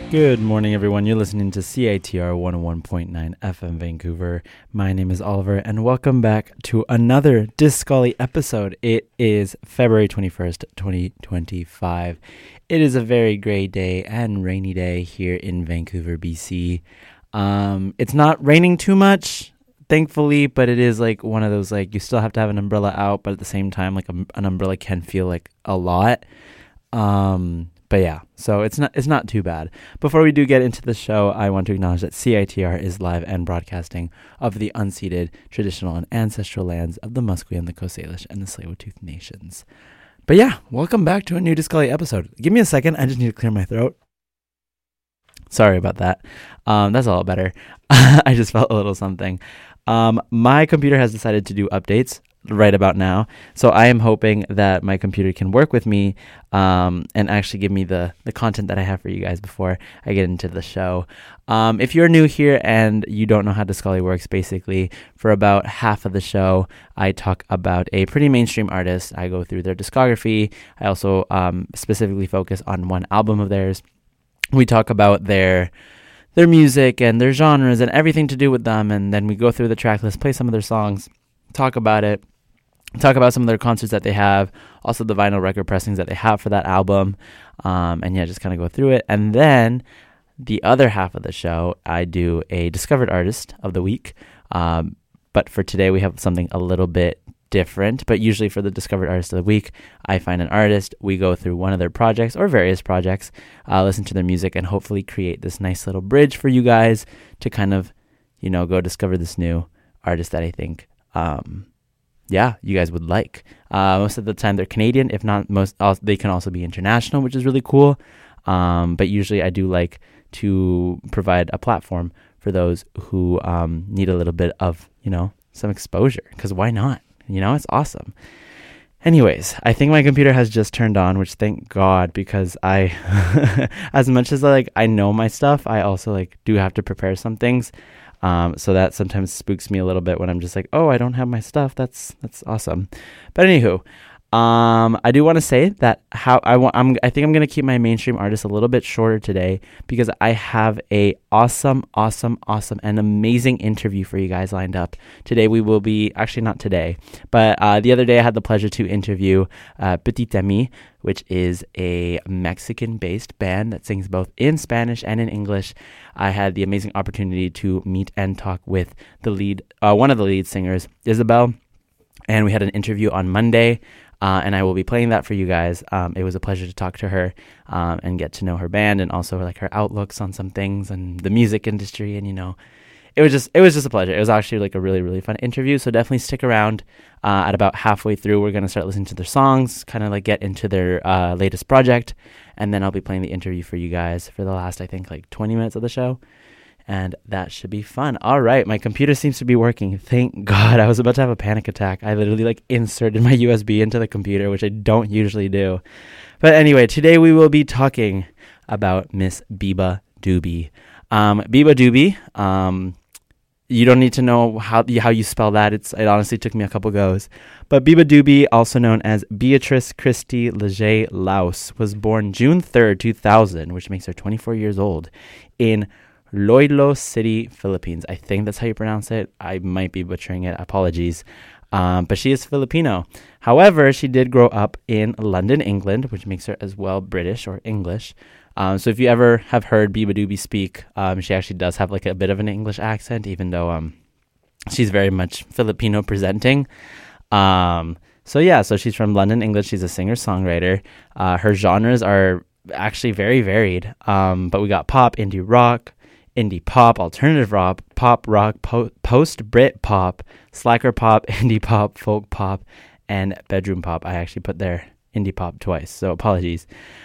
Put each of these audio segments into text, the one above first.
Good morning, everyone. You're listening to CITR 101.9 FM Vancouver. My name is Oliver, and welcome back to another Discolly episode. It is February 21st, 2025. It is a very gray day and rainy day here in Vancouver, BC. It's not raining too much, thankfully, but it is like one of those, like, you still have to have an umbrella out, but at the same time, like, an umbrella can feel like a lot. But yeah, so it's not too bad. Before we do get into the show, I want to acknowledge that CITR is live and broadcasting of the unceded, traditional, and ancestral lands of the Musqueam, the Coast Salish, and the Tsleil-Waututh nations. But yeah, welcome back to a new Discolly episode. Give me a second, I just need to clear my throat. Sorry about that. That's a lot better. I just felt a little something. My computer has decided to do updates right about now, so I am hoping that my computer can work with me and actually give me the content that I have for you guys before I get into the show. If you're new here and you don't know how Discolly works, basically for about half of the show I talk about a pretty mainstream artist. I go through their discography. I also specifically focus on one album of theirs. We talk about their music and their genres and everything to do with them, and then we go through the track list, play some of their songs, talk about it, talk about some of their concerts that they have, also the vinyl record pressings that they have for that album, and yeah, just kind of go through it. And then the other half of the show, I do a discovered artist of the week, but for today we have something a little bit different. But usually for the discovered artist of the week, I find an artist, we go through one of their projects or various projects, listen to their music, and hopefully create this nice little bridge for you guys to kind of, go discover this new artist that I think you guys would like. Most of the time they're Canadian. If not, they can also be international, which is really cool. But usually I do like to provide a platform for those who need a little bit of, some exposure, because why not? It's awesome. Anyways, I think my computer has just turned on, which thank God, because I, as much as I know my stuff, I also do have to prepare some things. So that sometimes spooks me a little bit when I'm just like, oh, I don't have my stuff. That's awesome. But anywho, I do want to say that I think I'm going to keep my mainstream artist a little bit shorter today, because I have a awesome and amazing interview for you guys lined up. Today we will be, actually not today, but the other day I had the pleasure to interview Petit Ami, which is a Mexican-based band that sings both in Spanish and in English. I had the amazing opportunity to meet and talk with one of the lead singers, Isabel, and we had an interview on Monday. And I will be playing that for you guys. It was a pleasure to talk to her and get to know her band, and also her outlooks on some things and the music industry. And it was just a pleasure. It was actually a really, really fun interview. So definitely stick around. At about halfway through, we're gonna start listening to their songs, kind of get into their latest project, and then I'll be playing the interview for you guys for the last, I think, 20 minutes of the show. And that should be fun. All right, my computer seems to be working. Thank God. I was about to have a panic attack. I literally inserted my USB into the computer, which I don't usually do. But anyway, today we will be talking about Miss Biba Doobie. Biba Doobie, you don't need to know how you spell that. It honestly took me a couple goes. But Biba Doobie, also known as Beatrice Christie Leger Laus, was born June 3rd, 2000, which makes her 24 years old, in Iloilo City, Philippines. I think that's how you pronounce it. I might be butchering it. Apologies. But she is Filipino. However, she did grow up in London, England, which makes her as well British or English. So if you ever have heard Biba Doobie speak, she actually does have a bit of an English accent, even though she's very much Filipino presenting. So she's from London, England. She's a singer-songwriter. Her genres are actually very varied. But we got pop, indie rock, indie pop, alternative rock, pop rock, post-Brit pop, slacker pop, indie pop, folk pop, and bedroom pop. I actually put there indie pop twice, so apologies.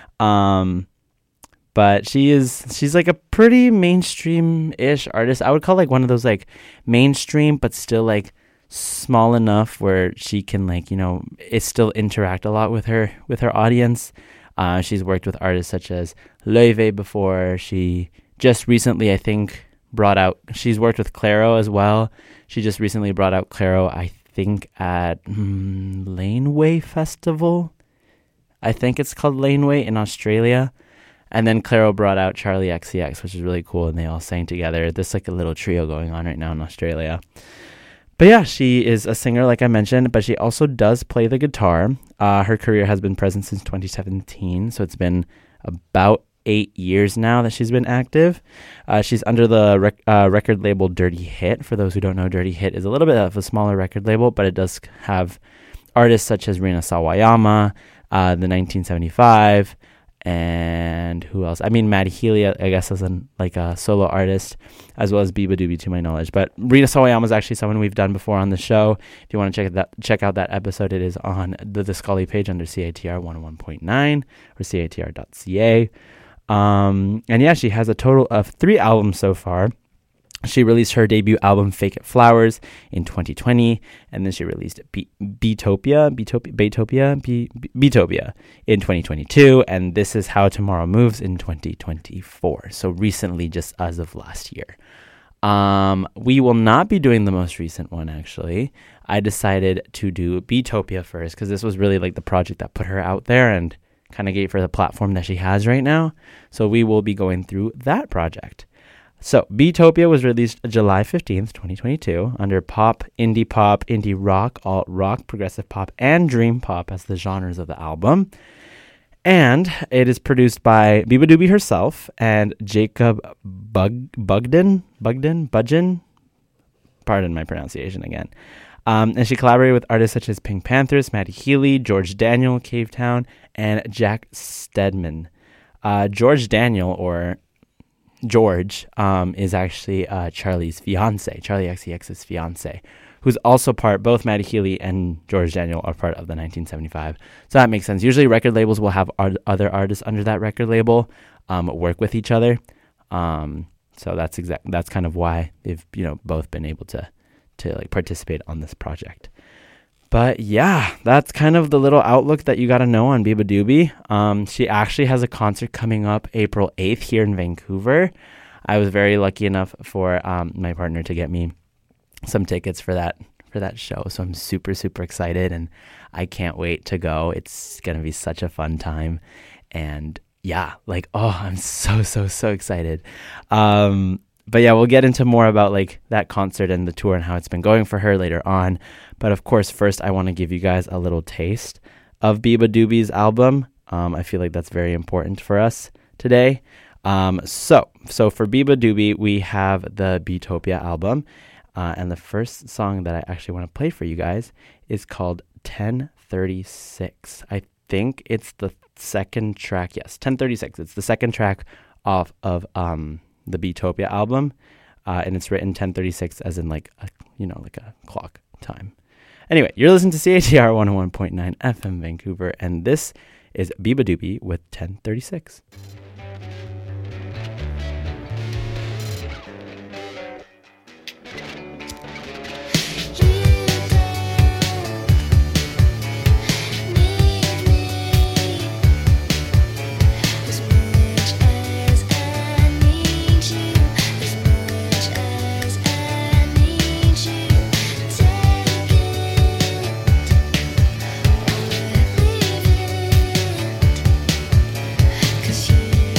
But she's a pretty mainstream-ish artist. I would call one of those mainstream, but still small enough where she can it still interact a lot with her audience. She's worked with artists such as Loewe before. She just recently, I think, she's worked with Clairo as well. She just recently brought out Clairo, I think, at Laneway Festival. I think it's called Laneway in Australia. And then Clairo brought out Charlie XCX, which is really cool, and they all sang together. There's like a little trio going on right now in Australia. But yeah, she is a singer, like I mentioned, but she also does play the guitar. Her career has been present since 2017, so it's been about 8 years now that she's been active. She's under the record label Dirty Hit. For those who don't know, Dirty Hit is a little bit of a smaller record label, but it does have artists such as Rina Sawayama, the 1975, and who else? I mean, Maddie Healy, I guess, as a solo artist, as well as Biba Doobie, to my knowledge. But Rina Sawayama is actually someone we've done before on the show. If you want to check out that episode, it is on the Discali page under CITR 101.9 or CITR.ca. And yeah, she has a total of 3 albums so far. She released her debut album Fake It Flowers in 2020, and then she released Beatopia in 2022, and This Is How Tomorrow Moves in 2024. So recently, just as of last year. We will not be doing the most recent one, actually. I decided to do Beatopia first because this was really like the project that put her out there and kind of gave her the platform that she has right now. So we will be going through that project. So, Beatopia was released July 15th, 2022, under pop, indie rock, alt rock, progressive pop, and dream pop as the genres of the album. And it is produced by Biba Doobie herself and Jacob Budgen. Pardon my pronunciation again. And she collaborated with artists such as Pink Panthers, Maddie Healy, George Daniel, Cavetown, and Jack Stedman. George Daniel, or George, is actually Charlie's fiance, Charlie XCX's fiance, who's also both Maddie Healy and George Daniel are part of the 1975. So that makes sense. Usually record labels will have other artists under that record label work with each other. So that's kind of why they've both been able to like participate on this project. But yeah, that's kind of the little outlook that you got to know on Biba Doobie. She actually has a concert coming up April 8th here in Vancouver. I was very lucky enough for my partner to get me some tickets for that show. So I'm super, super excited, and I can't wait to go. It's going to be such a fun time. And yeah, I'm so, so, so excited. But yeah, we'll get into more about like that concert and the tour and how it's been going for her later on. But of course, first I want to give you guys a little taste of Biba Doobie's album. I feel like that's very important for us today. So for Biba Doobie, we have the Beatopia album. And the first song that I actually want to play for you guys is called 1036. I think it's the second track. Yes, 1036. It's the second track off of the Beatopia album, and it's written 1036 as in like a clock time. Anyway, you're listening to CITR 101.9 FM Vancouver, and this is Biba Doobie with 1036. Cause you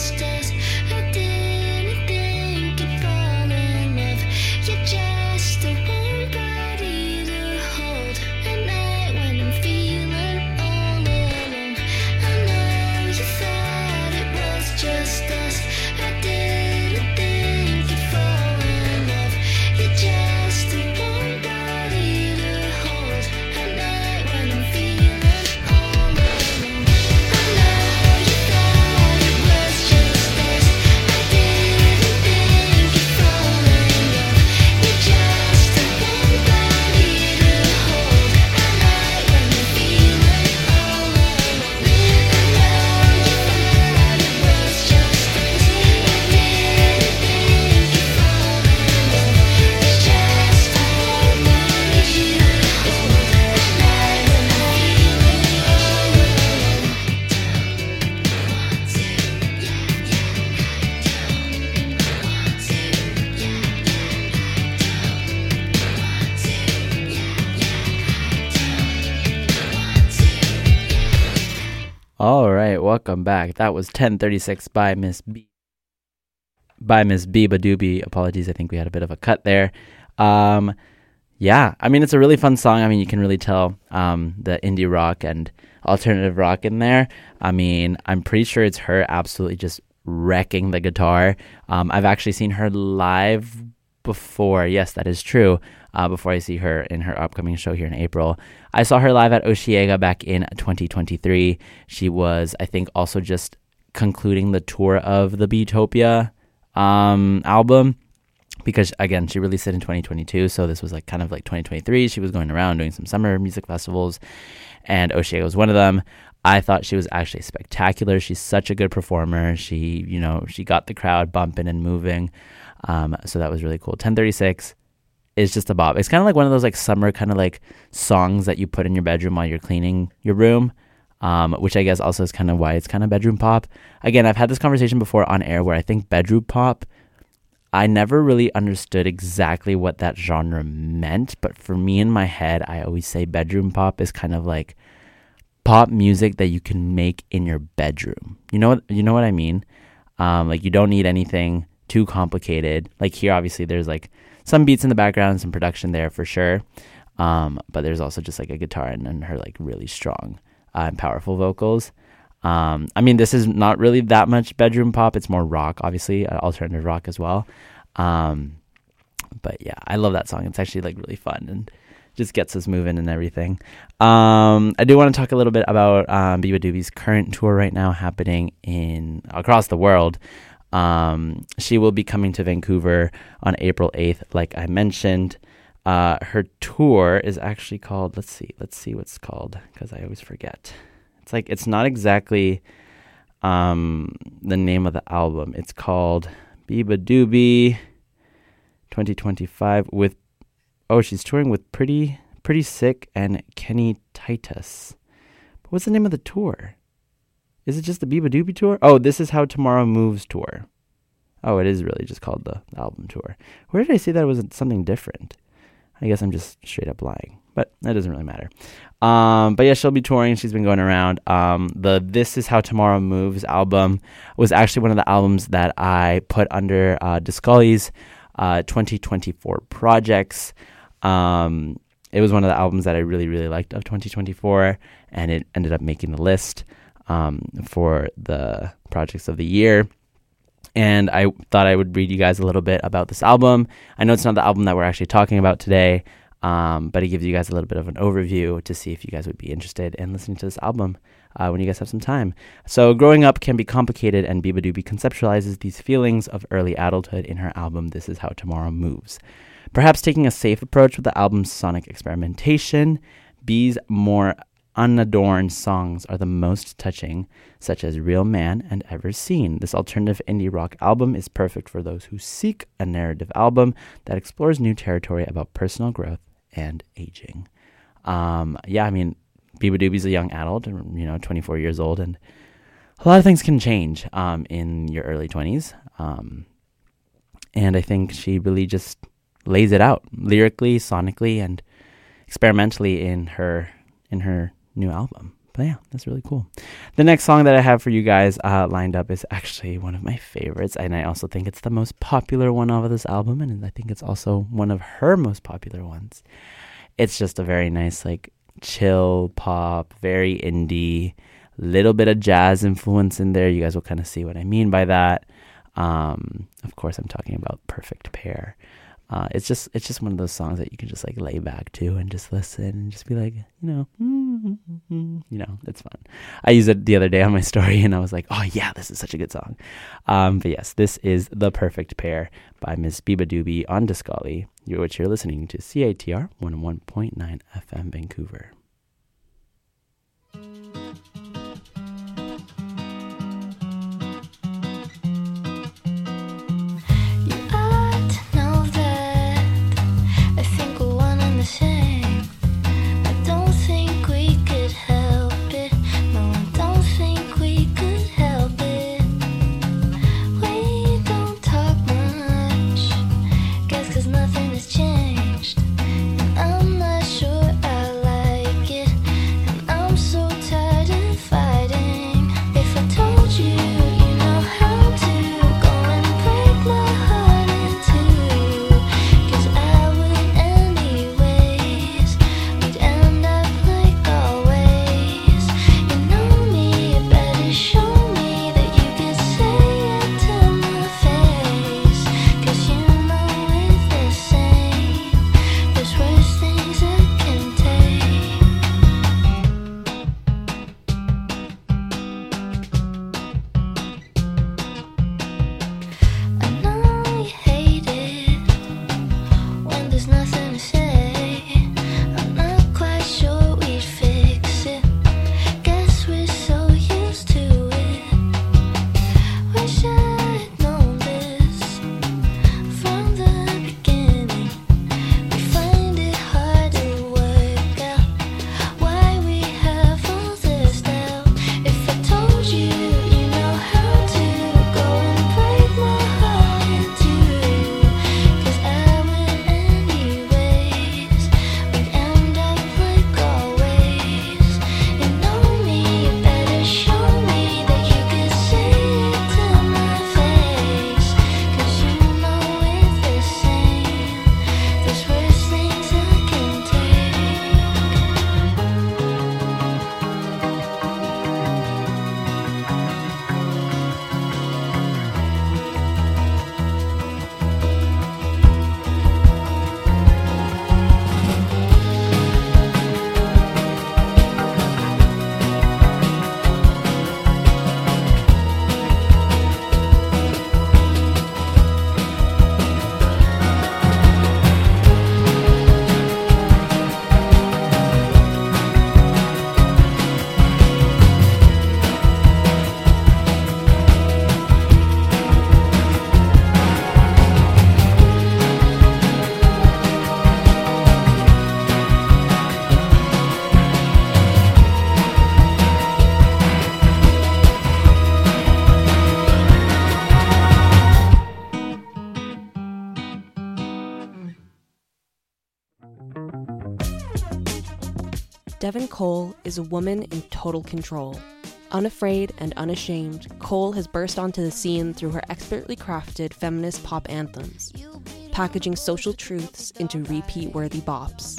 just us. I didn't think you'd fall in love. You're just a warm body to hold at night when I'm feeling all alone. I know you thought it was just us. I didn't think you'd fall in love. You're just a warm body to hold at night when I'm feeling all alone. I know you thought it was just us. I didn't think you'd fall in love. You're just a warm body to hold at night when I'm feeling all alone. I know you thought it was just us. I didn't think you'd fall in love. You're just a warm body to hold at night when I'm feeling all alone. All right, welcome back. That was 1036 by Miss Biba Doobie. Apologies, I think we had a bit of a cut there. Yeah, I mean, it's a really fun song. I mean, you can really tell the indie rock and alternative rock in there. I mean, I'm pretty sure it's her absolutely just wrecking the guitar. I've actually seen her live before. Yes, that is true. Before I see her in her upcoming show here in April. I saw her live at Osheaga back in 2023. She was, I think, also just concluding the tour of the Beatopia album, because again, she released it in 2022, so this was like kind of like 2023. She was going around doing some summer music festivals, and Osheaga was one of them. I thought she was actually spectacular. She's such a good performer. She got the crowd bumping and moving. So that was really cool. 1036 is just a bop. It's kind of like one of those like summer kind of like songs that you put in your bedroom while you're cleaning your room, which I guess also is kind of why it's kind of bedroom pop. Again, I've had this conversation before on air where I think bedroom pop, I never really understood exactly what that genre meant, but for me in my head, I always say bedroom pop is kind of like pop music that you can make in your bedroom. You know what I mean? Like you don't need anything too complicated. Like here, obviously, there's like some beats in the background, some production there for sure. But there's also just like a guitar and her like really strong and powerful vocals. I mean, this is not really that much bedroom pop. It's more rock, obviously, alternative rock as well. But yeah, I love that song. It's actually like really fun and just gets us moving and everything. I do want to talk a little bit about Biba Doobie's current tour right now happening across the world. She will be coming to Vancouver on April 8th, like I mentioned. Her tour is actually called, let's see what it's called, because I always forget. It's not exactly the name of the album. It's called Biba Doobie 2025 she's touring with Pretty Sick and Kenny Titus. But what's the name of the tour? Is it just the Biba Doobie tour? Oh, This Is How Tomorrow Moves tour. Oh, it is really just called the album tour. Where did I say that it was something different? I guess I'm just straight up lying, but that doesn't really matter. But yeah, she'll be touring. She's been going around. The This Is How Tomorrow Moves album was actually one of the albums that I put under Discully's 2024 projects. It was one of the albums that I really, really liked of 2024, and it ended up making the list for the projects of the year. And I thought I would read you guys a little bit about this album. I know it's not the album that we're actually talking about today, but it gives you guys a little bit of an overview to see if you guys would be interested in listening to this album when you guys have some time. So growing up can be complicated, and Biba Doobie conceptualizes these feelings of early adulthood in her album, This Is How Tomorrow Moves. Perhaps taking a safe approach with the album's sonic experimentation, B's more unadorned songs are the most touching, such as Real Man and Ever Seen. This alternative indie rock album is perfect for those who seek a narrative album that explores new territory about personal growth and aging. Yeah, I mean, Biba Doobie's a young adult, 24 years old, and a lot of things can change in your early 20s. And I think she really just lays it out lyrically, sonically, and experimentally in her new album. But yeah, that's really cool. The next song that I have for you guys lined up is actually one of my favorites, and I also think it's the most popular one off of this album, and I think it's also one of her most popular ones. It's just a very nice, like, chill pop, very indie, little bit of jazz influence in there. You guys will kind of see what I mean by that. Of course, I'm talking about Perfect Pair. It's just one of those songs that you can just like lay back to and just listen and just be like, it's fun. I used it the other day on my story and I was like, oh yeah, this is such a good song. But yes, this is The Perfect Pair by Miss Biba Doobie on Discali, which you're listening to CITR 101.9 FM Vancouver. I'm not sure I like it. Devin Cole is a woman in total control. Unafraid and unashamed, Cole has burst onto the scene through her expertly crafted feminist pop anthems, packaging social truths into repeat-worthy bops.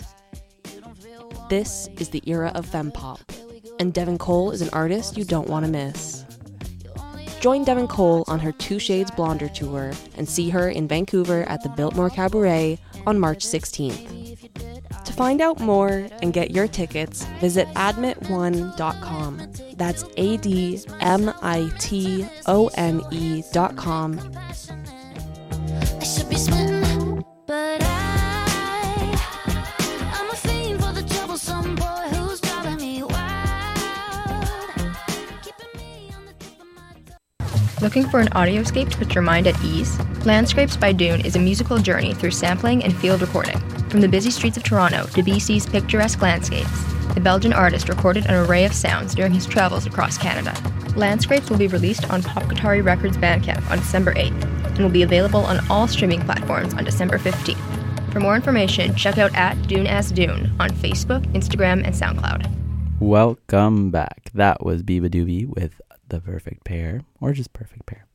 This is the era of fempop, and Devin Cole is an artist you don't want to miss. Join Devin Cole on her Two Shades Blonder tour and see her in Vancouver at the Biltmore Cabaret on March 16th. To find out more and get your tickets, visit admit1.com. That's ADMITONE.com. I should be sweating, but I'm a fiend for the troublesome boy who's driving me wild. Keeping me on the tip of my tongue. Looking for an audioscape to put your mind at ease? Landscapes by Dune is a musical journey through sampling and field recording. From the busy streets of Toronto to BC's picturesque landscapes, the Belgian artist recorded an array of sounds during his travels across Canada. Landscapes will be released on Pop Guitari Records Bandcamp on December 8th and will be available on all streaming platforms on December 15th. For more information, check out @DuneAsDune on Facebook, Instagram, and SoundCloud. Welcome back. That was Biba Doobie with The Perfect Pair, or just Perfect Pair.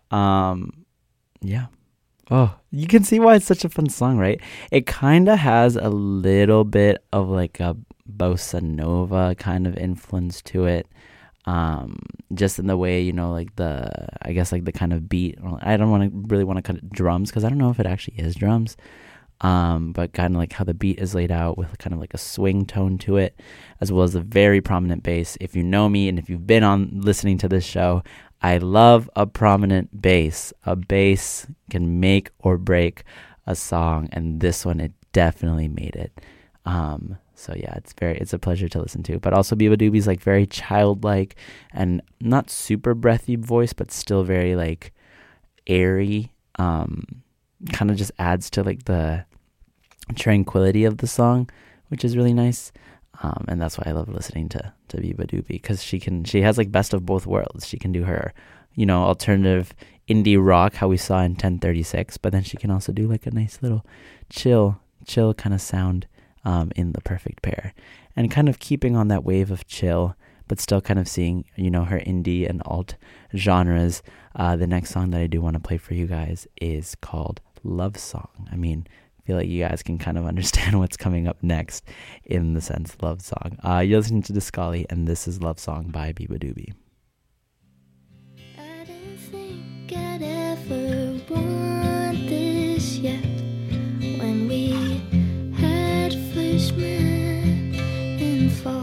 Yeah. Oh, you can see why it's such a fun song, right? It kind of has a little bit of like a bossa nova kind of influence to it. Just in the way, you know, like I guess like the kind of beat. I don't really want to cut it drums, because I don't know if it actually is drums. But kind of like how the beat is laid out with kind of like a swing tone to it, as well as a very prominent bass. If you know me and if you've been on listening to this show, I love a prominent bass. A bass can make or break a song, and this one, it definitely made it. So yeah, it's a pleasure to listen to. But also Biba Doobie's like very childlike and not super breathy voice, but still very like airy. Kind of just adds to like the tranquility of the song, which is really nice. And that's why I love listening to Biba Doobie, because she has like best of both worlds. She can do her, you know, alternative indie rock, how we saw in 1036, but then she can also do like a nice little chill kind of sound in The Perfect Pair, and kind of keeping on that wave of chill, but still kind of seeing, you know, her indie and alt genres. The next song that I do want to play for you guys is called Love Song. I mean, I feel like you guys can kind of understand what's coming up next in the sense Love Song. You're listening to Discali, and this is Love Song by Biba Doobie. I didn't think I'd ever want this yet. When we had first met in fall,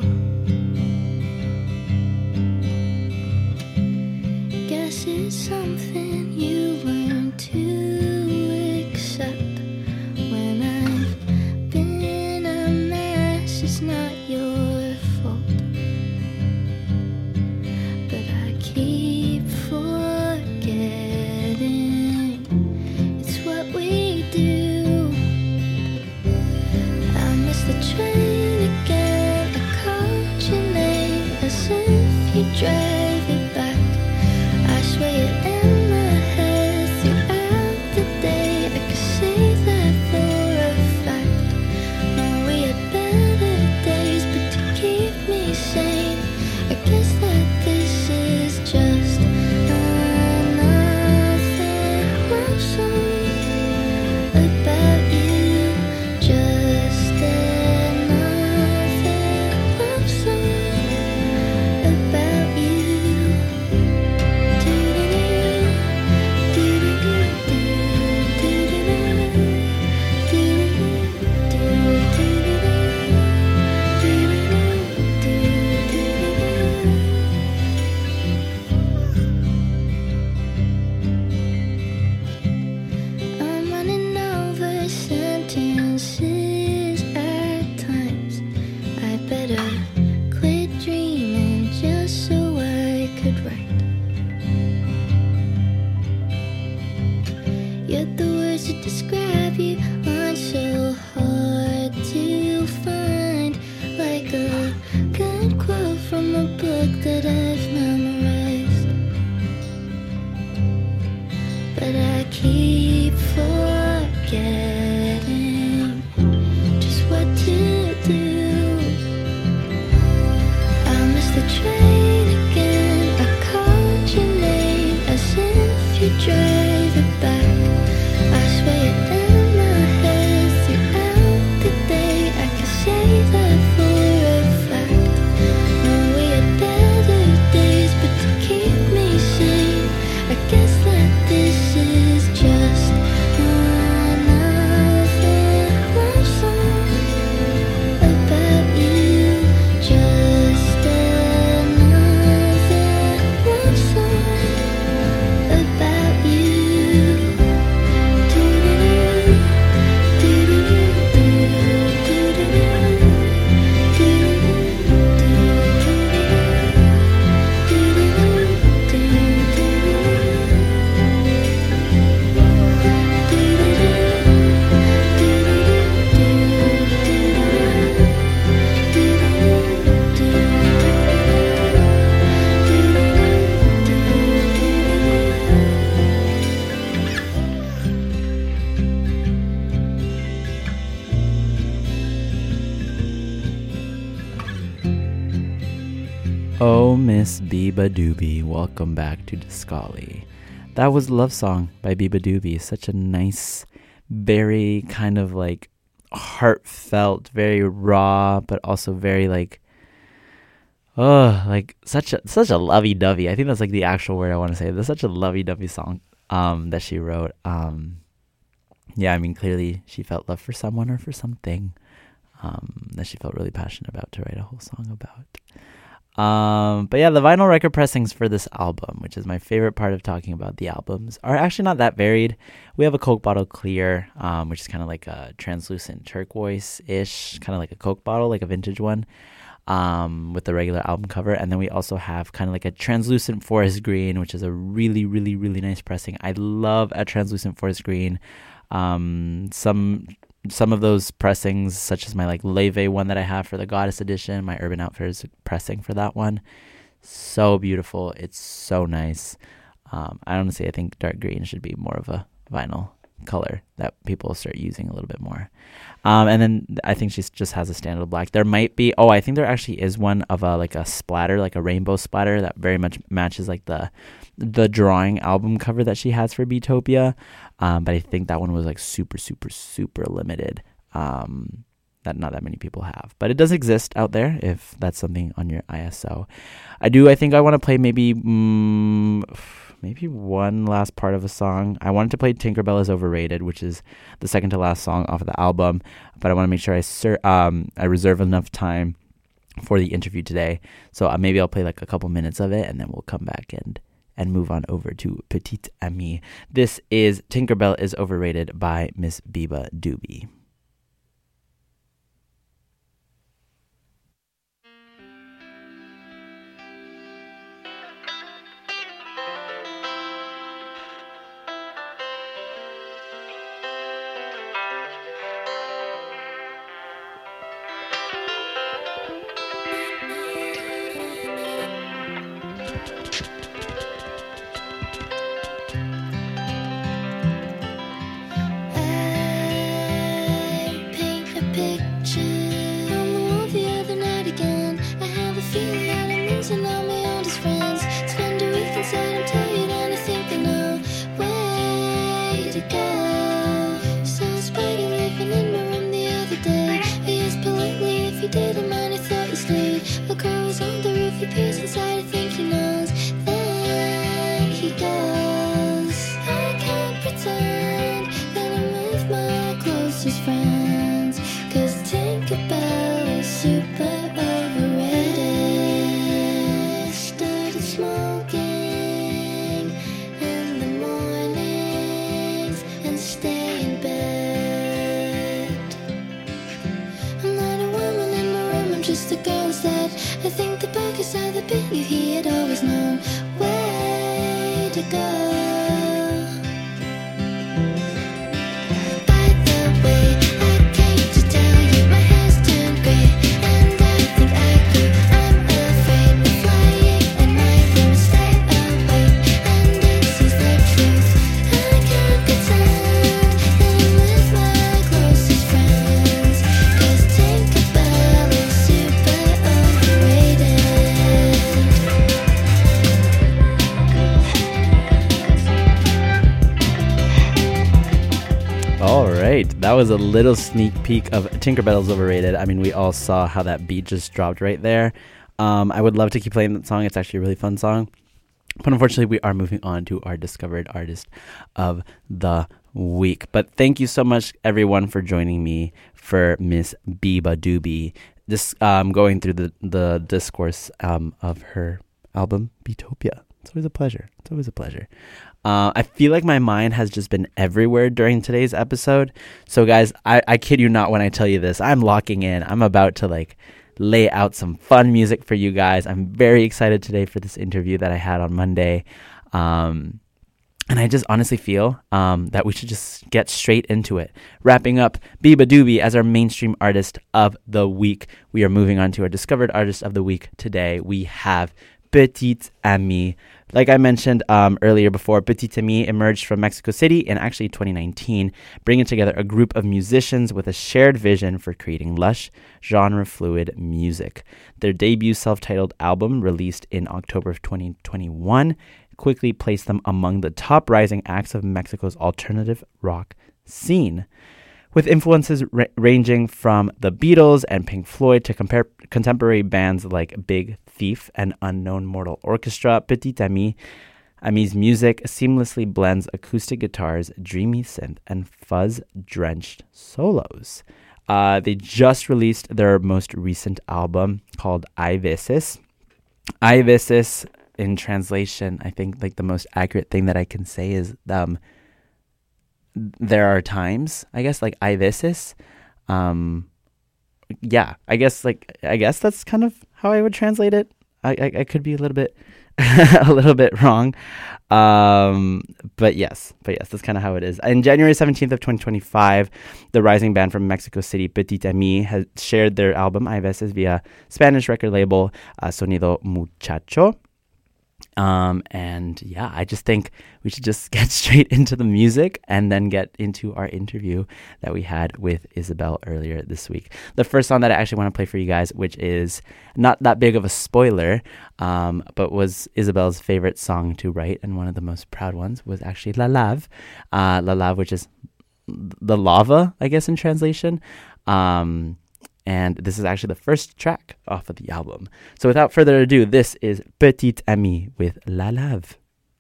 guess it's something you learn to accept. When I've been a mess, it's not your fault, but I keep forgetting it's what we do. I miss the train again. I called your name as if you drive it back. I swear it in my head throughout the day. I could say that for a fact. No, we had better days, but to keep me sane, I guess that this is just another love song about you. Just another love song about you. I'm running over sentences at times. I better quit dreaming just so I could write. Yet the words to describe you aren't so hard to find, like a good quote from a book that I've memorized. But I keep forgetting just what to do. I miss the train again. I called your name as if you drive it back. I swear it in my head throughout the day. I can say that for a fact. No, we had better days, but to keep me sane, I guess that this is just Oh, Miss Biba Doobie, welcome back to Discali. That was Love Song by Biba Doobie. Such a nice, very kind of like heartfelt, very raw, but also very like, like such a lovey-dovey. I think that's like the actual word I want to say. That's such a lovey-dovey song that she wrote. Yeah, I mean, clearly she felt love for someone or for something that she felt really passionate about to write a whole song about. But yeah, the vinyl record pressings for this album, which is my favorite part of talking about the albums, are actually not that varied. We have a Coke bottle clear, which is kind of like a translucent turquoise-ish, kind of like a Coke bottle, like a vintage one, with the regular album cover. And then we also have kind of like a translucent forest green, which is a really, really, really nice pressing. I love a translucent forest green. Some of those pressings, such as my like Leve one that I have for the Goddess edition, my Urban Outfitters pressing for that one, so beautiful. It's so nice. Honestly, I think dark green should be more of a vinyl color that people start using a little bit more. And then I think she just has a standard black. There might be, I think there actually is one of like a splatter, like a rainbow splatter that very much matches like the drawing album cover that she has for Beatopia. But I think that one was like super, super, super limited. That not that many people have, but it does exist out there if that's something on your ISO. I think I want to play maybe one last part of a song. I wanted to play Tinkerbell is Overrated, which is the second to last song off of the album, but I want to make sure I reserve enough time for the interview today. So maybe I'll play like a couple minutes of it, and then we'll come back and move on over to Petite Amie. This is Tinkerbell is Overrated by Miss Biba Doobie. That was a little sneak peek of Tinkerbell's Overrated. I mean, we all saw how that beat just dropped right there. I would love to keep playing that song. It's actually a really fun song. But unfortunately, we are moving on to our Discovered Artist of the Week. But thank you so much, everyone, for joining me for Miss Biba Doobie. Just going through the discourse of her album, Beatopia. It's always a pleasure. I feel like my mind has just been everywhere during today's episode. So guys, I kid you not when I tell you this. I'm locking in. I'm about to like lay out some fun music for you guys. I'm very excited today for this interview that I had on Monday. And I just honestly feel that we should just get straight into it. Wrapping up Biba Doobie as our mainstream artist of the week. We are moving on to our Discovered Artist of the Week today. We have Petite Amie Like I mentioned earlier before, Petite Amie emerged from Mexico City in actually 2019, bringing together a group of musicians with a shared vision for creating lush, genre-fluid music. Their debut self-titled album, released in October of 2021, quickly placed them among the top rising acts of Mexico's alternative rock scene. With influences ranging from the Beatles and Pink Floyd to contemporary bands like Big Thief and Unknown Mortal Orchestra, Petite Amie's music seamlessly blends acoustic guitars, dreamy synth, and fuzz-drenched solos. They just released their most recent album called Hay Veces. Hay Veces, in translation, I think like the most accurate thing that I can say is there are times, I guess, like hay veces. Yeah, I guess that's kind of how I would translate it. I could be a little bit a little bit wrong. But yes, that's kind of how it is. On January 17th of 2025, the rising band from Mexico City, Petite Amie, has shared their album Hay Veces via Spanish record label Sonido Muchacho. And yeah, I just think we should just get straight into the music and then get into our interview that we had with Isabel earlier this week. The first song that I actually want to play for you guys, which is not that big of a spoiler, but was Isabel's favorite song to write, and one of the most proud ones, was actually La Lave. La Lave, which is the lava, I guess, in translation. And this is actually the first track off of the album. So without further ado, this is Petite Amie with La Lave.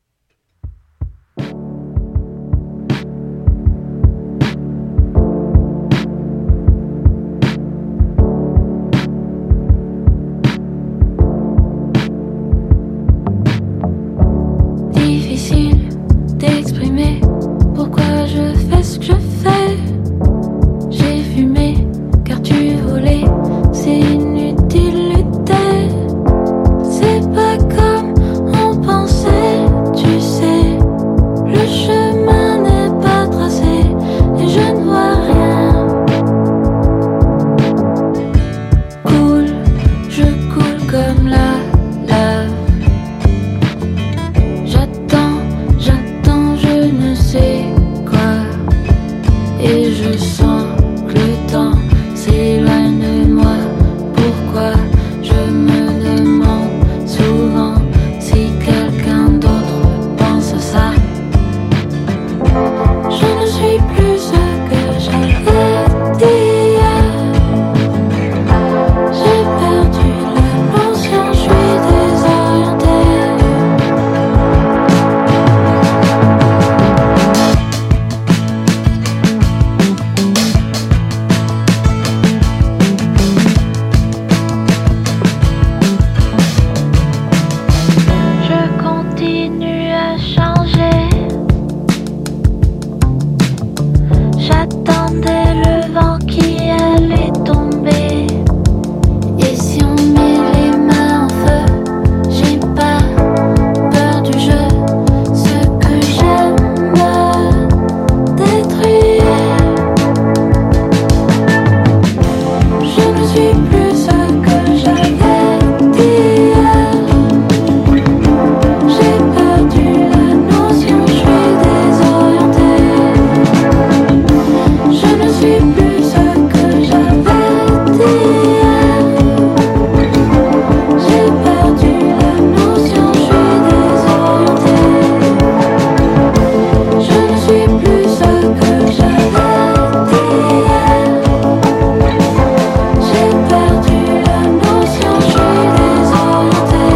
Difficile d'exprimer pourquoi je fais ce que je fais. J'ai fumé car tu volais, c'est inutile lutter. C'est pas comme on pensait, tu sais. Le chemin n'est pas tracé et je ne vois rien. Je coule comme la lave. J'attends, je ne sais quoi. Et je sens que le temps s'éloigne de moi. Pourquoi je me demande souvent si quelqu'un d'autre pense à ça. Je ne suis plus ce que j'avais dit hier. J'ai perdu la notion, je suis désorientée. Je continue à changer. J'attendais le vent qui allait tomber. Et si on met les mains en feu, j'ai pas peur du jeu. Ce que j'aime détruire. Je ne suis plus ce que j'avais dit hier. J'ai perdu la notion, je suis désorientée. Je ne suis plus ce que j'avais dit hier. J'ai perdu la notion, je suis désorientée. Je ne suis plus ce que j'avais dit hier. J'ai perdu la notion, je suis désorientée.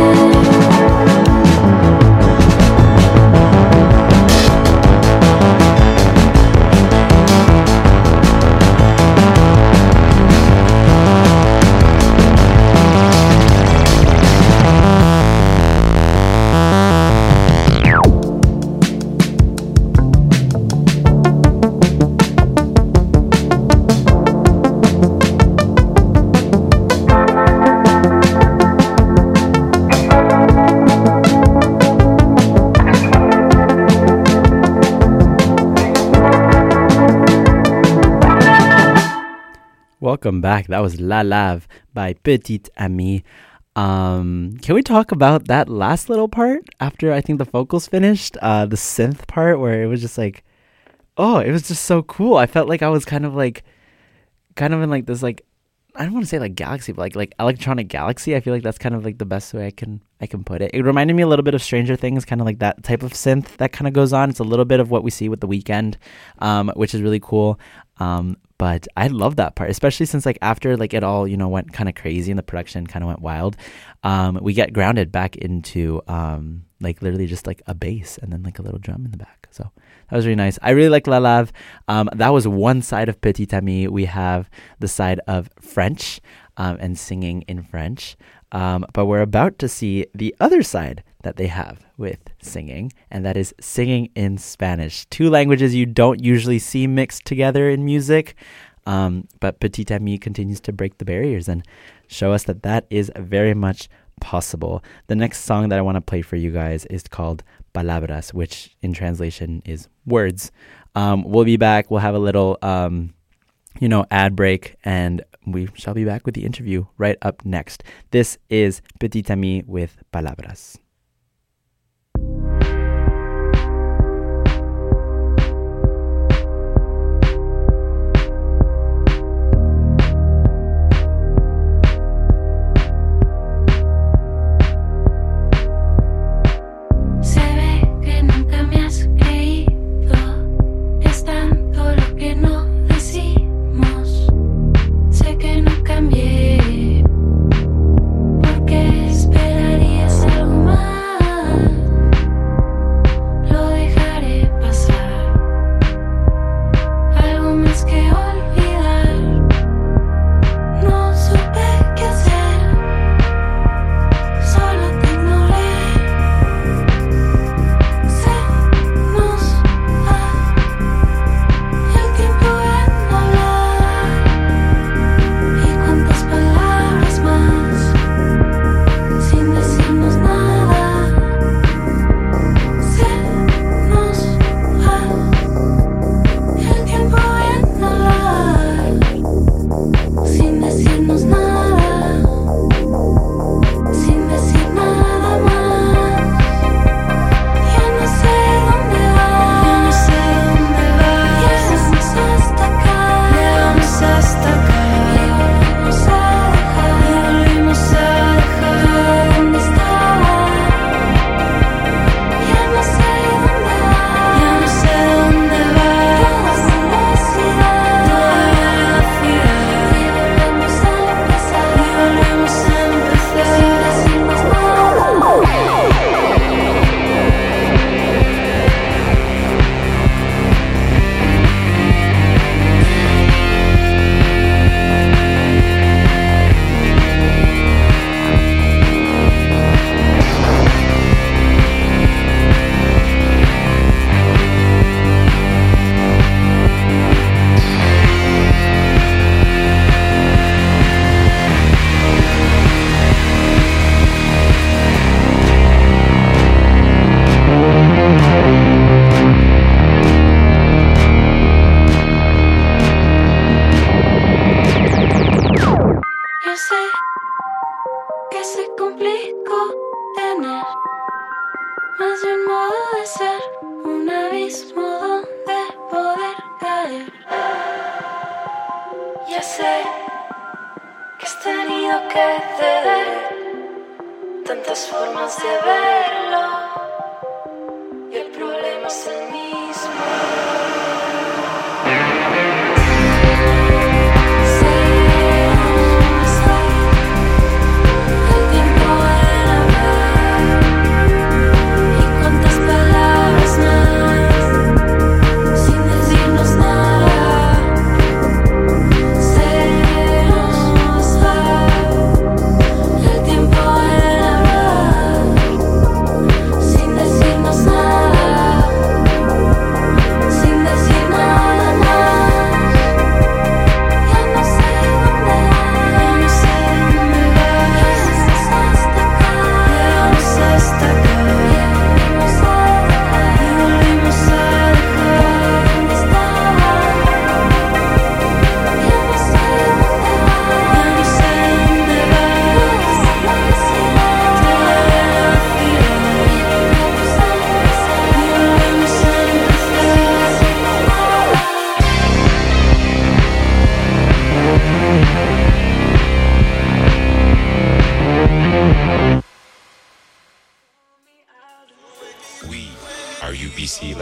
Welcome back. That was La Lave by Petite Amie. Can we talk about that last little part after I think the vocals finished? The synth part where it was just like, oh, it was just so cool. I felt like I was kind of in like this like, I don't want to say like galaxy, but like electronic galaxy. I feel like that's kind of like the best way I can put it. It reminded me a little bit of Stranger Things, kind of like that type of synth that kind of goes on. It's a little bit of what we see with The Weeknd, which is really cool. But I love that part, especially since like after like it all, went kind of crazy and the production kind of went wild. We get grounded back into like literally just like a bass and then like a little drum in the back. So that was really nice. I really like La Lave. That was one side of Petit Ami. We have the side of French and singing in French. But we're about to see the other side that they have with singing, and that is singing in Spanish. Two languages you don't usually see mixed together in music. But Petit Ami continues to break the barriers and show us that that is very much possible. The next song that I want to play for you guys is called Palabras, which in translation is words. We'll be back. We'll have a little, ad break, and we shall be back with the interview right up next. This is Petit Ami with Palabras.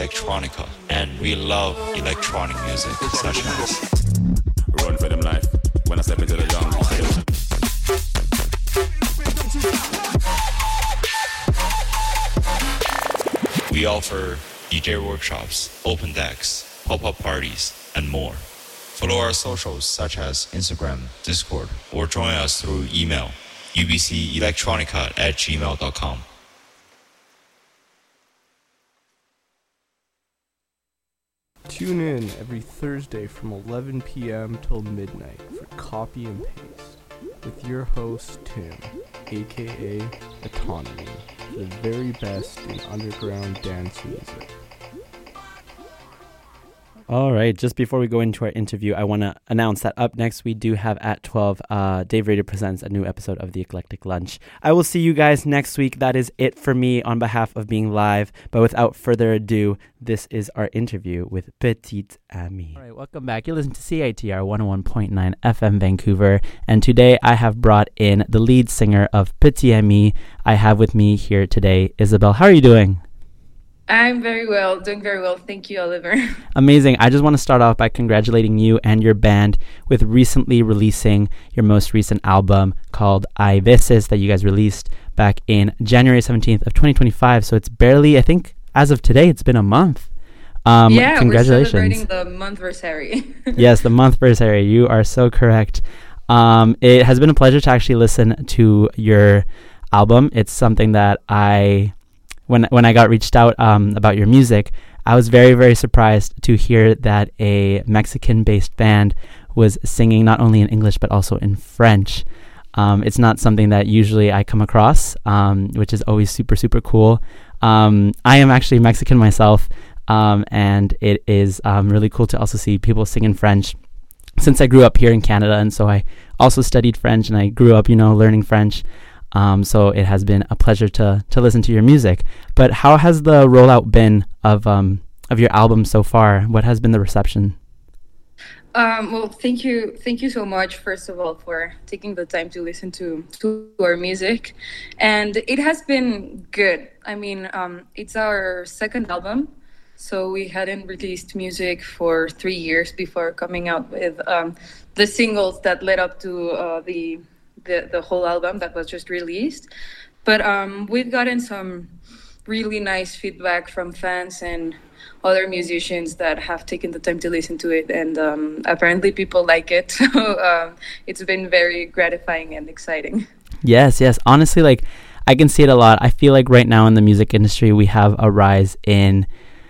electronica, and we love electronic music such as Run for them life when I step into the jungle. we offer DJ workshops, open decks, pop-up parties, and more. Follow our socials such as Instagram, Discord, or join us through email ubcelectronica@gmail.com. Tune in every Thursday from 11 p.m. till midnight for Copy and Paste with your host Tim, aka Autonomy, for the very best in underground dance music. All right, just before we go into our interview, I want to announce that up next we do have at 12, Dave Radio presents a new episode of The Eclectic Lunch. I will see you guys next week. That is it for me on behalf of Being Live. But without further ado, this is our interview with Petite Amie. All right, welcome back. You're listening to CITR 101.9 FM Vancouver. And today I have brought in the lead singer of Petite Amie. I have with me here today Isabel. How are you doing? I'm very well, doing very well. Thank you, Oliver. Amazing. I just want to start off by congratulating you and your band with recently releasing your most recent album called Hay Veces that you guys released back in January 17th of 2025. So it's barely, I think, as of today, it's been a month. Yeah, congratulations. we're celebrating the monthversary. Yes, the monthversary. You are so correct. It has been a pleasure to actually listen to your album. It's something that when I got reached out about your music, I was very, very surprised to hear that a Mexican-based band was singing not only in English but also in French. It's not something that usually I come across, which is always super, super cool. I am actually Mexican myself, and it is really cool to also see people sing in French. Since I grew up here in Canada, and so I also studied French, and I grew up, learning French. So it has been a pleasure to listen to your music. But how has the rollout been of your album so far? What has been the reception? Well, thank you so much, first of all, for taking the time to listen to our music. And it has been good. I mean, it's our second album, so we hadn't released music for 3 years before coming out with the singles that led up to the whole album that was just released. But we've gotten some really nice feedback from fans and other musicians that have taken the time to listen to it, and apparently people like it. So it's been very gratifying and exciting. Yes. Honestly, I can see it a lot. I feel like right now in the music industry we have a rise in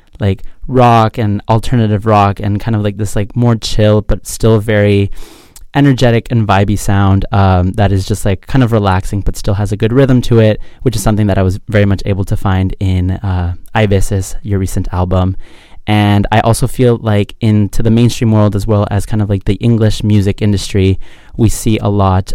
rock and alternative rock and kind of this more chill but still very energetic and vibey sound that is just kind of relaxing but still has a good rhythm to it, which is something that I was very much able to find in Hay Veces, your recent album. And I also feel like into the mainstream world as well as kind of the English music industry, we see a lot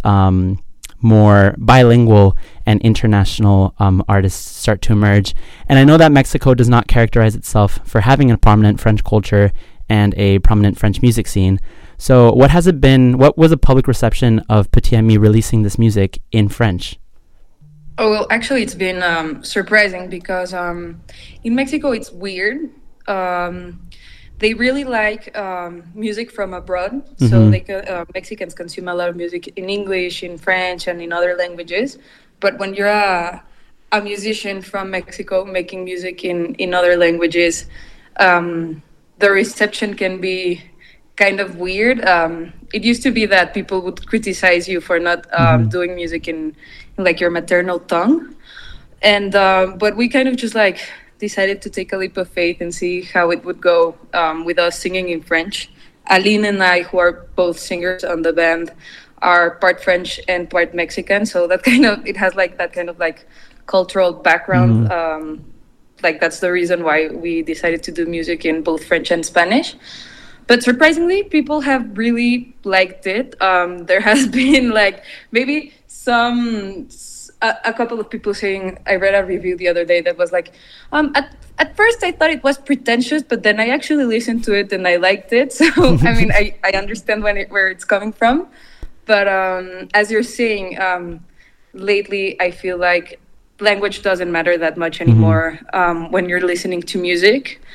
more bilingual and international artists start to emerge. And I know that Mexico does not characterize itself for having a prominent French culture and a prominent French music scene. So what was the public reception of Petite Amie releasing this music in French? Oh, well, actually, it's been surprising because in Mexico, it's weird. They really like music from abroad. Mm-hmm. So Mexicans consume a lot of music in English, in French, and in other languages. But when you're a musician from Mexico making music in other languages, the reception can be kind of weird. It used to be that people would criticize you for not doing music in your maternal tongue, and but we kind of just decided to take a leap of faith and see how it would go with us singing in French. Aline and I, who are both singers on the band, are part French and part Mexican, so that it has that kind of cultural background. That's the reason why we decided to do music in both French and Spanish. But surprisingly, people have really liked it. There has been maybe a couple of people saying, I read a review the other day that was at first I thought it was pretentious, but then I actually listened to it and I liked it. So, I mean, I understand where it's coming from. But as you're saying, lately I feel like language doesn't matter that much anymore when you're listening to music.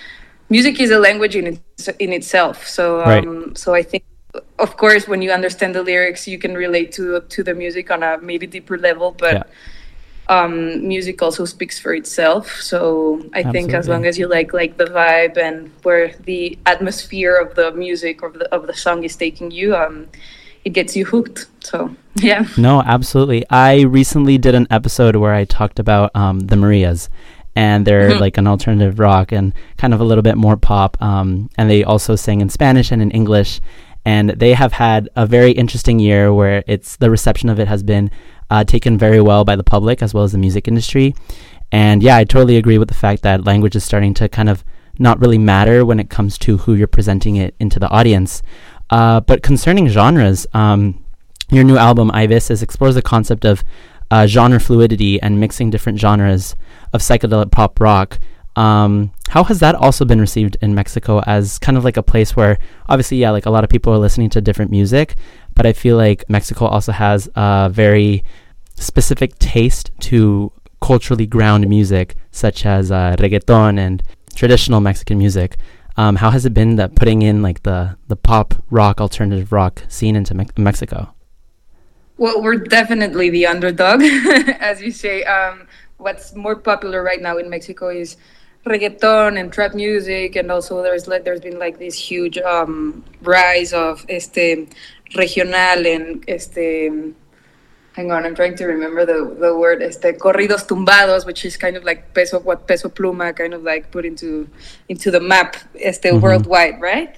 music is a language in itself. So so I think, of course, when you understand the lyrics, you can relate to the music on a maybe deeper level, but music also speaks for itself. So I think as long as you like the vibe and where the atmosphere of the music or of the song is taking you, it gets you hooked. So yeah. No, absolutely. I recently did an episode where I talked about the Marias, and they're like an alternative rock and kind of a little bit more pop. And they also sing in Spanish and in English. And they have had a very interesting year where the reception of it has been taken very well by the public as well as the music industry. And yeah, I totally agree with the fact that language is starting to kind of not really matter when it comes to who you're presenting it into the audience. But concerning genres, your new album, Ibis, explores the concept of genre fluidity and mixing different genres of psychedelic pop rock. How has that also been received in Mexico as kind of like a place where obviously, yeah, like a lot of people are listening to different music, but I feel like Mexico also has a very specific taste to culturally ground music, such as reggaeton and traditional Mexican music. How has it been that putting in like the pop rock, alternative rock scene into Mexico? Well, we're definitely the underdog, as you say. What's more popular right now in Mexico is reggaeton and trap music, and also there's been like this huge rise of regional and hang on, I'm trying to remember the word, corridos tumbados, which is kind of like Peso Pluma kind of like put into the map, worldwide, right?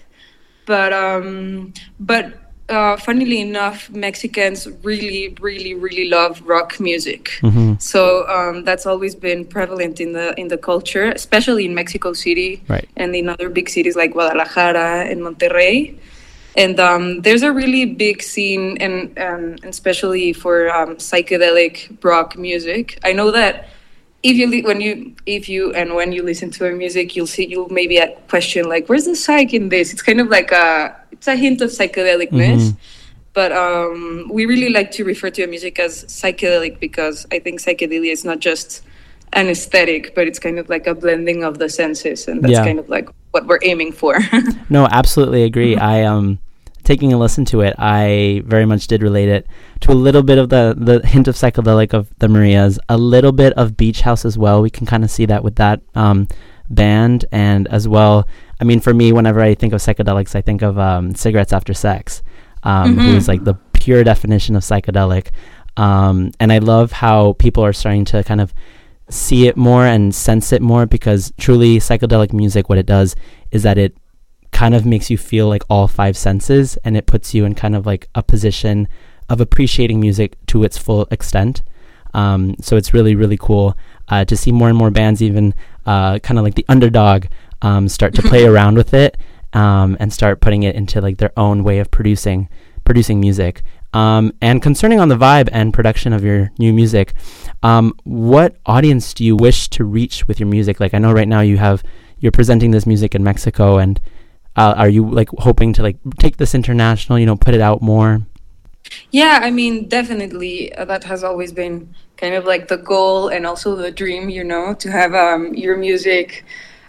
But funnily enough, Mexicans really, really, really love rock music. So that's always been prevalent in the culture, especially in Mexico City, right, and in other big cities like Guadalajara and Monterrey. And there's a really big scene, and especially for psychedelic rock music. I know that when you listen to our music, you'll maybe question like, where's the psych in this? It's kind of like it's a hint of psychedelicness, but we really like to refer to our music as psychedelic because I think psychedelia is not just an aesthetic, but it's kind of like a blending of the senses, and that's kind of like what we're aiming for. No, absolutely agree. I taking a listen to it, I very much did relate it to a little bit of the hint of psychedelic of the Marias, a little bit of Beach House as well. We can kind of see that with that band, and as well, I mean, for me, whenever I think of psychedelics, I think of Cigarettes After Sex, who is like the pure definition of psychedelic. And I love how people are starting to kind of see it more and sense it more, because truly psychedelic music, what it does is that it kind of makes you feel like all five senses, and it puts you in kind of like a position of appreciating music to its full extent. So it's really, really cool to see more and more bands, even kind of like the underdog, start to play around with it and start putting it into like their own way of producing music. And concerning on the vibe and production of your new music, what audience do you wish to reach with your music? Like, I know right now you're presenting this music in Mexico, and are you like hoping to like take this international, put it out more? Yeah, I mean, definitely that has always been kind of like the goal and also the dream, to have your music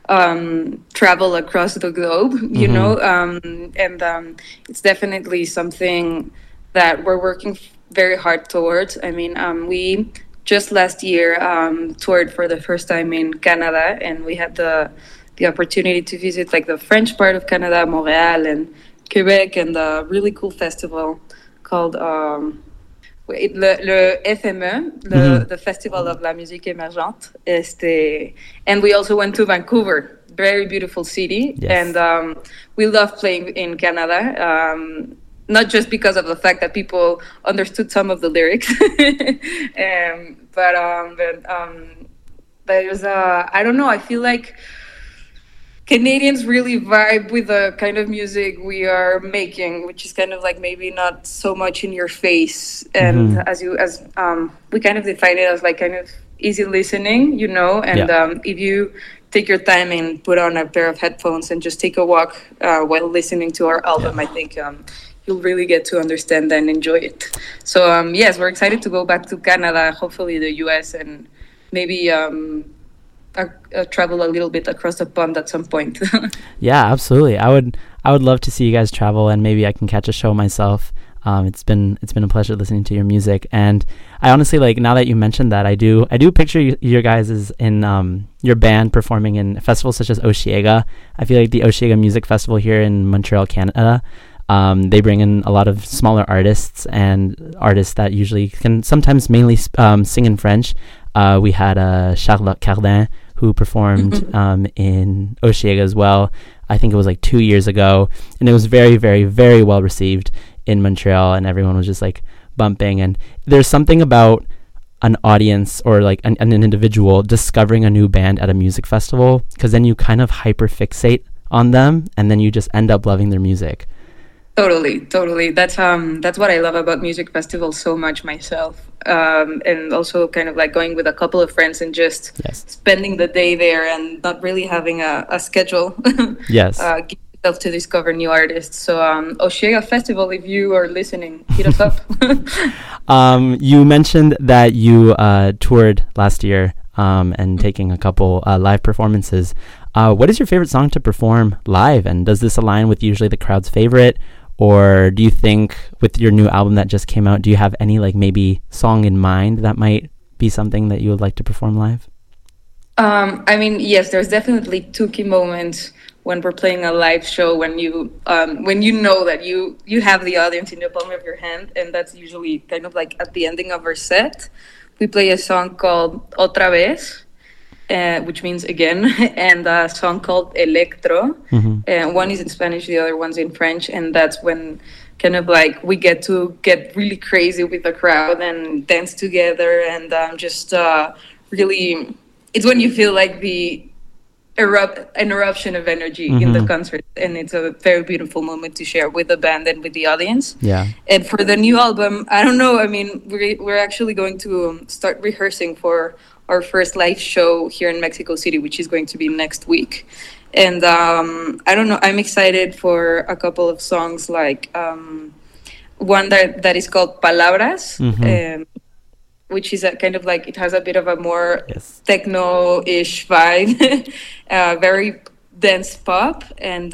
travel across the globe, and it's definitely something that we're working very hard towards. I mean, we just last year toured for the first time in Canada, and we had the opportunity to visit like the French part of Canada, Montreal and Quebec, and a really cool festival called le FME, the Festival of la Musique Émergente. And we also went to Vancouver, very beautiful city. Yes. And we love playing in Canada, not just because of the fact that people understood some of the lyrics, but there's I don't know, I feel like Canadians really vibe with the kind of music we are making, which is kind of like maybe not so much in your face, and as we kind of define it as like kind of easy listening, and if you take your time and put on a pair of headphones and just take a walk while listening to our album, I think you'll really get to understand and enjoy it. So yes, we're excited to go back to Canada, hopefully the US, and maybe travel a little bit across the pond at some point. Yeah, absolutely. I would love to see you guys travel, and maybe I can catch a show myself. It's been a pleasure listening to your music, and I honestly, like, now that you mentioned that, I do picture your guys as in your band performing in festivals such as Osheaga. I feel like the Osheaga Music Festival here in Montreal, Canada, they bring in a lot of smaller artists and artists that usually can sometimes mainly sing in French. We had Charlotte Cardin, who performed in Osheaga as well. I think it was like 2 years ago, and it was very, very, very well received in Montreal, and everyone was just like bumping. And there's something about an audience or like an individual discovering a new band at a music festival, because then you kind of hyperfixate on them, and then you just end up loving their music. Totally. That's what I love about music festivals so much myself, and also kind of like going with a couple of friends and just spending the day there and not really having a schedule. Yes. Give yourself to discover new artists. So Osheaga Festival, if you are listening, hit us up. You mentioned that you toured last year and taking a couple live performances. What is your favorite song to perform live, and does this align with usually the crowd's favorite? Or do you think with your new album that just came out, do you have any like maybe song in mind that might be something that you would like to perform live? I mean, yes, there's definitely two key moments when we're playing a live show, when you know that you have the audience in the palm of your hand, and that's usually kind of like at the ending of our set. We play a song called Otra Vez, which means again, and a song called Electro. One is in Spanish, the other one's in French, and that's when kind of like we get to get really crazy with the crowd and dance together, and just really, it's when you feel like the an eruption of energy in the concert, and it's a very beautiful moment to share with the band and with the audience. Yeah. And for the new album, I don't know, I mean, we're actually going to start rehearsing for our first live show here in Mexico City, which is going to be next week. And I don't know, I'm excited for a couple of songs, like one that is called Palabras, which is a kind of like, it has a bit of a more techno-ish vibe, very dense pop. And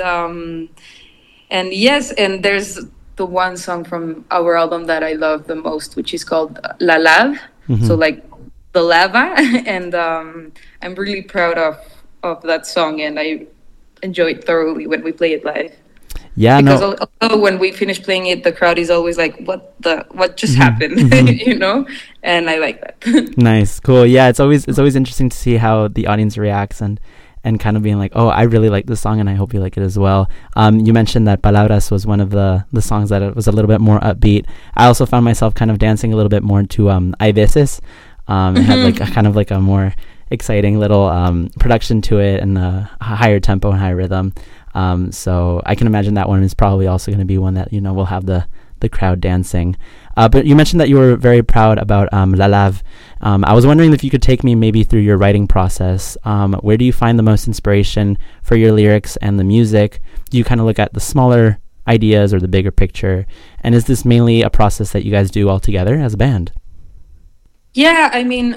yes, and there's the one song from our album that I love the most, which is called La Lave. So like the lava, and I'm really proud of that song, and I enjoy it thoroughly when we play it live. Yeah, because although when we finish playing it, the crowd is always like, "What just happened?" You know, and I like that. Nice, cool. Yeah, it's always interesting to see how the audience reacts and kind of being like, "Oh, I really like this song, and I hope you like it as well." You mentioned that Palabras was one of the songs that was a little bit more upbeat. I also found myself kind of dancing a little bit more to Hay Veces. It had like a kind of like a more exciting little production to it, and a higher tempo and high rhythm. So I can imagine that one is probably also going to be one that, you know, will have the crowd dancing. But you mentioned that you were very proud about La Lave. I was wondering if you could take me maybe through your writing process. Where do you find the most inspiration for your lyrics and the music? Do you kind of look at the smaller ideas or the bigger picture? And is this mainly a process that you guys do all together as a band? Yeah, I mean,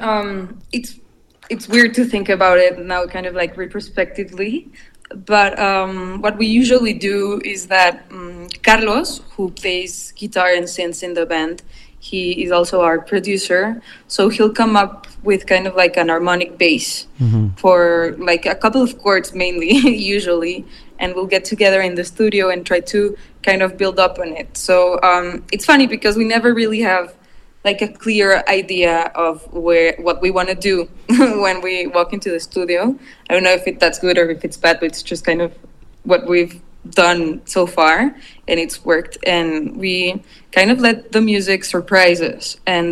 it's weird to think about it now, kind of like retrospectively. But what we usually do is that Carlos, who plays guitar and synths in the band, he is also our producer. So he'll come up with kind of like an harmonic bass for like a couple of chords mainly, usually. And we'll get together in the studio and try to kind of build up on it. So it's funny because we never really have like a clear idea of what we want to do when we walk into the studio. I don't know if that's good or if it's bad, but it's just kind of what we've done so far, and it's worked. And we kind of let the music surprise us. And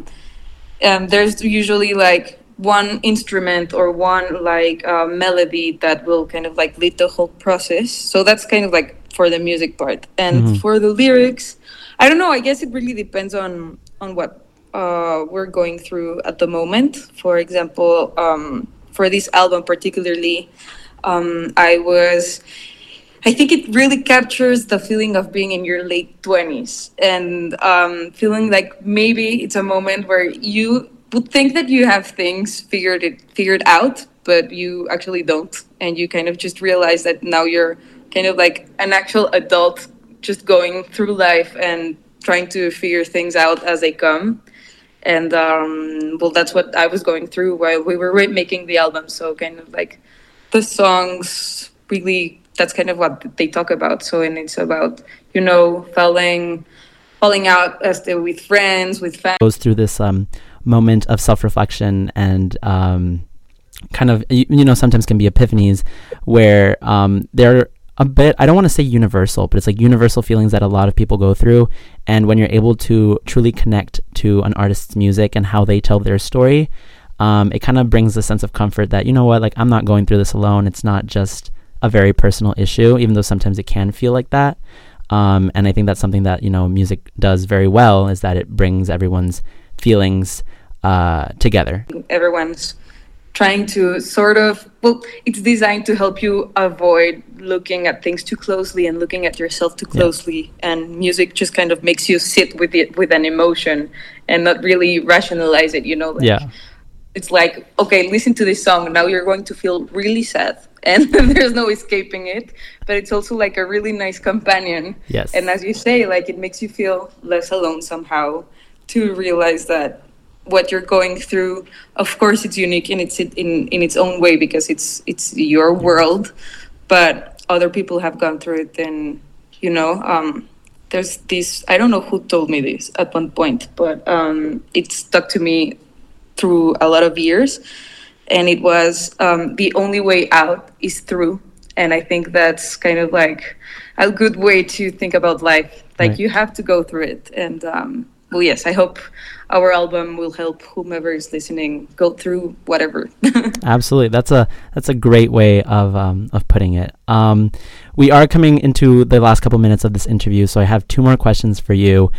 there's usually like one instrument or one like melody that will kind of like lead the whole process. So that's kind of like for the music part. And for the lyrics, I don't know, I guess it really depends on what we're going through at the moment. For example, for this album particularly, I think it really captures the feeling of being in your late 20s and feeling like maybe it's a moment where you would think that you have things figured out, but you actually don't, and you kind of just realize that now you're kind of like an actual adult, just going through life and trying to figure things out as they come. And well, that's what I was going through while we were making the album. So kind of like the songs really, that's kind of what they talk about. So, and it's about, you know, falling out with friends, with family. Goes through this moment of self-reflection and kind of, you know, sometimes can be epiphanies where they're a bit, I don't want to say universal, but it's like universal feelings that a lot of people go through. And when you're able to truly connect to an artist's music and how they tell their story, it kind of brings a sense of comfort that, you know what, like, I'm not going through this alone. It's not just a very personal issue, even though sometimes it can feel like that. And I think that's something that, you know, music does very well, is that it brings everyone's feelings together. Everyone's trying to sort of, well, it's designed to help you avoid looking at things too closely and looking at yourself too closely. Yeah. And music just kind of makes you sit with it, with an emotion, and not really rationalize it, you know? Like, yeah. It's like, okay, listen to this song. Now you're going to feel really sad, and there's no escaping it. But it's also like a really nice companion. Yes. And as you say, like, it makes you feel less alone somehow, to realize that what you're going through, of course, it's unique in its own way, because it's your world, but other people have gone through it. And, you know, there's this, I don't know who told me this at one point, but it stuck to me through a lot of years, and it was the only way out is through. And I think that's kind of like a good way to think about life. Like, right. You have to go through it. And well, yes, I hope our album will help whomever is listening go through whatever. Absolutely, that's a great way of putting it. We are coming into the last couple minutes of this interview, so I have two more questions for you.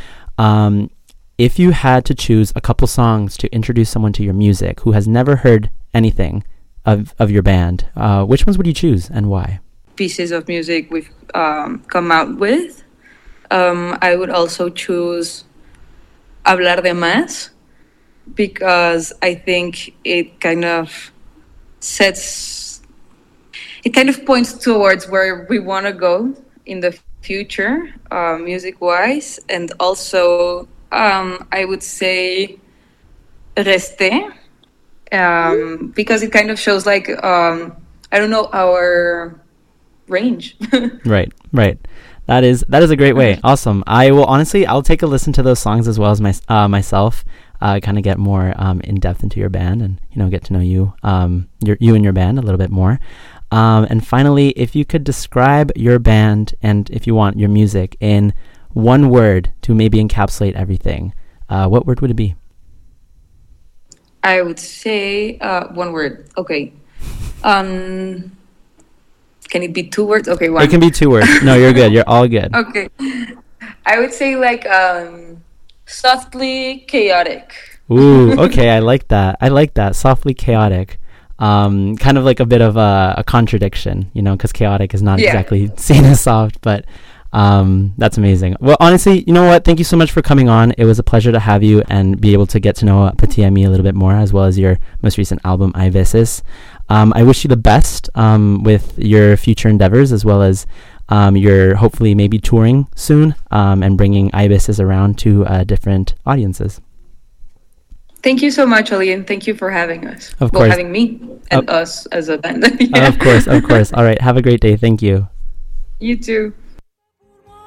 If you had to choose a couple songs to introduce someone to your music who has never heard anything of your band, which ones would you choose and why? Pieces of music we've come out with. I would also choose Hablar de Más, because I think it kind of points towards where we want to go in the future, music-wise. And also, I would say Resté, because it kind of shows, like, I don't know, our range. Right. That is a great way. Awesome. I'll take a listen to those songs as well as myself, kind of get more in depth into your band, and, you know, get to know you and your band a little bit more. And finally, if you could describe your band, and if you want, your music, in one word to maybe encapsulate everything, what word would it be? I would say one word. Okay. Can it be two words? Okay, one. It can be two words. No, you're good. You're all good. Okay. I would say, like, softly chaotic. Ooh, okay. I like that. Softly chaotic. Kind of like a bit of a contradiction, you know, because chaotic is not exactly seen as soft, but that's amazing. Well, honestly, you know what? Thank you so much for coming on. It was a pleasure to have you and be able to get to know Petit Ami a little bit more, as well as your most recent album, Hay Veces. I wish you the best with your future endeavors, as well as your hopefully maybe touring soon, and bringing Hay Veces around to different audiences. Thank you so much, Ali, and thank you for having us. Of course. Having me and us as a band. Of course. All right. Have a great day. Thank you. You too.